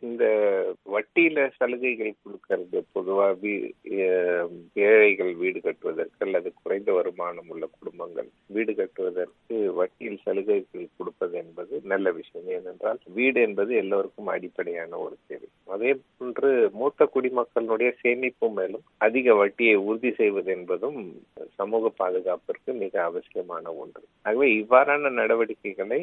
இந்த வட்டியில சலுகைகள் கொடுக்கறது பொதுவா ஏழைகள் வீடு கட்டுவதற்கு அல்லது குறைந்த வருமானம் உள்ள குடும்பங்கள் வீடு கட்டுவதற்கு வட்டியில் சலுகைகள் கொடுப்பது என்பது நல்ல விஷயம். ஏனென்றால் வீடு என்பது எல்லோருக்கும் அடிப்படையான ஒரு தேவை. அதே போன்று மூத்த குடிமக்களுடைய சேமிப்பு மேலும் அதிக வட்டியை உறுதி செய்வது என்பதும் சமூக பாதுகாப்பிற்கு மிக அவசியமான ஒன்று. ஆகவே இவ்வாறான நடவடிக்கைகளை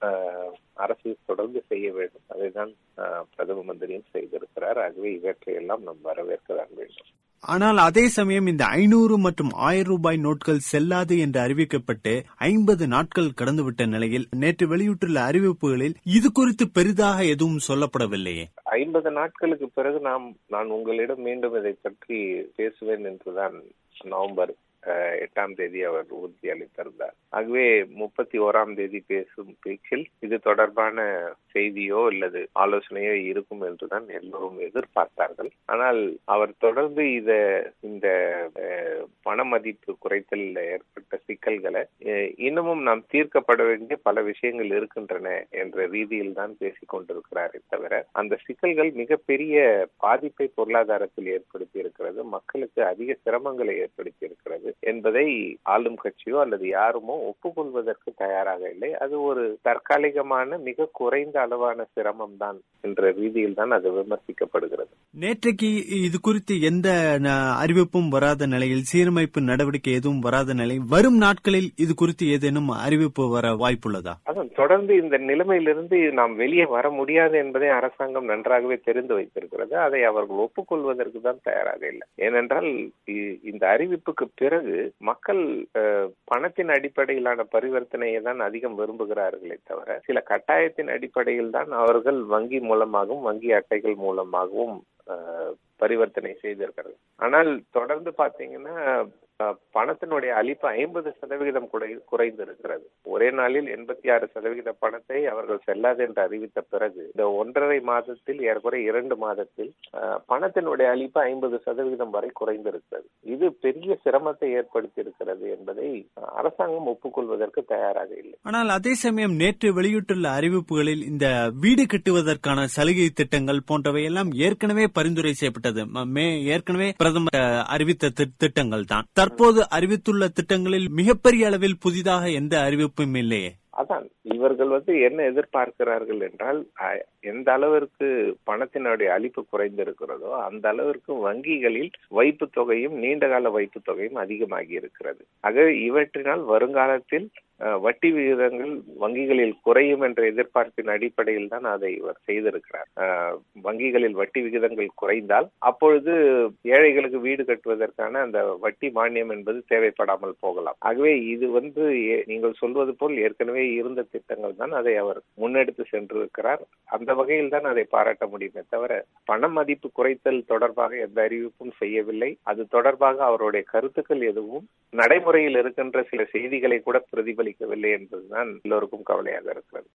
அரசு தொடர்ந்து செய்ய வேண்டும். அதைதான் பிரதம மந்திரியும் செய்திருக்கிறார். ஆகவே இவற்றையெல்லாம் நாம் வரவேற்கதான் வேண்டும். ஆனால் அதே சமயம் இந்த 500 மற்றும் 1000 ரூபாய் நோட்கள் செல்லாது என்று அறிவிக்கப்பட்டு 50 நாட்கள் கடந்துவிட்ட நிலையில் நேற்று வெளியிட்டுள்ள அறிவிப்புகளில் இது குறித்து பெரிதாக எதுவும் சொல்லப்படவில்லையே. 50 நாட்களுக்கு பிறகு நான் உங்களிடம் மீண்டும் இதை பற்றி பேசுவேன் என்றுதான் நவம்பர் 8ஆம் தேதி அவர் உறுதியளித்திருந்தார். ஆகவே 31ஆம் தேதி பேசும் பேச்சில் இது தொடர்பான செய்தியோ அல்லது ஆலோசனையோ இருக்கும் என்றுதான் எல்லோரும் எதிர்பார்த்தார்கள். ஆனால் அவர் தொடர்ந்து இந்த பண மதிப்பு குறைத்தல் ஏற்பட்ட சிக்கல்களை இன்னமும் நாம் தீர்க்கப்பட வேண்டிய பல விஷயங்கள் இருக்கின்றன என்ற ரீதியில் தான் பேசிக் கொண்டிருக்கிறாரே தவிர அந்த சிக்கல்கள் மிகப்பெரிய பாதிப்பை பொருளாதாரத்தில் ஏற்படுத்தி இருக்கிறது, மக்களுக்கு அதிக சிரமங்களை ஏற்படுத்தி இருக்கிறது என்பதை ஆளும் கட்சியோ அல்லது யாருமோ ஒப்புக்கொள்வதற்கு தயாராக இல்லை. அது ஒரு தற்காலிகமான மிக குறைந்த அளவான சிரமம் தான் என்ற ரீதியில் தான் அது விமர்சிக்கப்படுகிறது. நேற்றைக்கு இது குறித்து எந்த அறிவிப்பும் வராத நிலையில், சீரமைப்பு நடவடிக்கை எதுவும் வராத நிலையில் வரும் நாட்களில் இது குறித்து ஏதேனும் அறிவிப்பு வர வாய்ப்புள்ளதா? அதான் தொடர்ந்து இந்த நிலைமையிலிருந்து நாம் வெளியே வர முடியாது என்பதை அரசாங்கம் நன்றாகவே தெரிந்து வைத்திருக்கிறது. அதை அவர்கள் ஒப்புக்கொள்வதற்கு தான் தயாராக இல்லை. ஏனென்றால் இந்த அறிவிப்புக்கு பிறகு மக்கள் பணத்தின் அடிப்படையிலான பரிவர்த்தனையை தான் அதிகம் விரும்புகிறார்களே தவிர சில கட்டாயத்தின் அடிப்படையில் தான் அவர்கள் வங்கி மூலமாகவும் வங்கி அட்டைகள் மூலமாகவும் பரிவர்த்தனை செய்திருக்கிறது. ஆனால் தொடர்ந்து பாத்தீங்கன்னா பணத்தினுடைய அளிப்பு 50% குறைந்து இருக்கிறது. ஒரே நாளில் 86% பணத்தை அவர்கள் செல்லாது என்று அறிவித்த பிறகு இந்த 1.5 மாதத்தில் ஏறக்குறைய 2 மாதத்தில் பணத்தினுடைய அளிப்பு 50% வரை குறைந்திருக்கிறது. இது பெரிய சிரமத்தை ஏற்படுத்தி இருக்கிறது என்பதை அரசாங்கம் ஒப்புக்கொள்வதற்கு தயாராக இல்லை. ஆனால் அதே சமயம் நேற்று வெளியிட்டுள்ள அறிவிப்புகளில் இந்த வீடு கட்டுவதற்கான சலுகை திட்டங்கள் போன்றவை எல்லாம் ஏற்கனவே பரிந்துரை செய்யப்பட்டது, ஏற்கனவே பிரதமர் அறிவித்த திட்டங்கள் தான். தற்போது அறிவித்துள்ள திட்டங்களில் மிகப்பெரிய அளவில் புதிதாக எந்த அறிவிப்பும் இல்லையே. அதான் இவர்கள் என்ன எதிர்பார்க்கிறார்கள் என்றால் எந்த அளவிற்கு பணத்தினுடைய அளிப்பு குறைந்திருக்கிறதோ அந்த அளவிற்கு வங்கிகளில் வைப்பு தொகையும் நீண்டகால வைப்பு தொகையும் அதிகமாகி இருக்கிறது. ஆக இவற்றினால் வருங்காலத்தில் வட்டி விகிதங்கள் வங்கிகளில் குறையும் என்ற எதிர்பார்ப்பின் அடிப்படையில் தான் அதை இவர் செய்திருக்கிறார். வங்கிகளில் வட்டி விகிதங்கள் குறைந்தால் அப்பொழுது ஏழைகளுக்கு வீடு கட்டுவதற்கான அந்த வட்டி மானியம் என்பது தேவைப்படாமல் போகலாம். ஆகவே இது நீங்கள் சொல்வது போல் ஏற்கனவே இருந்த திட்டங்கள் தான், அதை அவர் முன்னெடுத்து சென்றிருக்கிறார். அந்த வகையில் தான் அதை பாராட்ட முடியுமே தவிர பண மதிப்பு குறைத்தல் தொடர்பாக எந்த அறிவிப்பும் செய்யவில்லை. அது தொடர்பாக அவருடைய கருத்துக்கள் எதுவும் நடைமுறையில் இருக்கின்ற சில செய்திகளை கூட பிரதிபலிக்கவில்லை என்பதுதான் எல்லோருக்கும் கவலையாக இருக்கிறது.